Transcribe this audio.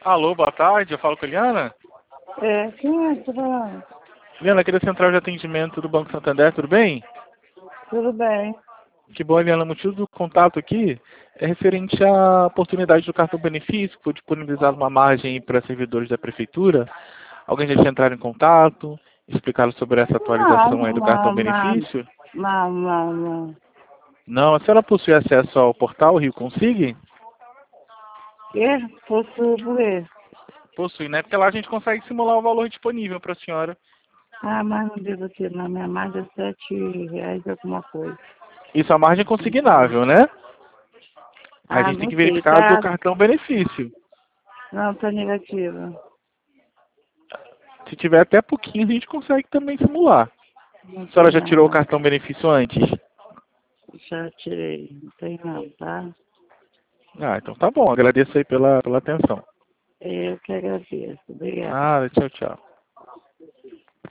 Alô, boa tarde, eu falo com a Eliana. Quem é que tá falando? Eliana, aqui da Central de Atendimento do Banco Santander, tudo bem? Tudo bem. Que bom, Eliana, o motivo do contato aqui é referente à oportunidade do cartão benefício, que foi disponibilizado uma margem para servidores da Prefeitura. Alguém já tinha entrado em contato, explicado sobre essa atualização aí do cartão benefício? Não. Não, a senhora possui acesso ao portal Rio Consigue? Fosse por quê? Possui, né? Porque lá a gente consegue simular o valor disponível para a senhora. Mas não devo ter, na minha margem é R$ 7 alguma coisa. Isso é a margem consignável, né? A gente tem Não que sei, verificar do tá? cartão benefício. Não, tá negativa. Se tiver até pouquinho, a gente consegue também simular. Não A senhora tem já tirou o não. cartão benefício antes? Já tirei. Não tem não, tá? Ah, então tá bom. Agradeço aí pela atenção. Eu que agradeço. Obrigada. Nada, tchau, tchau.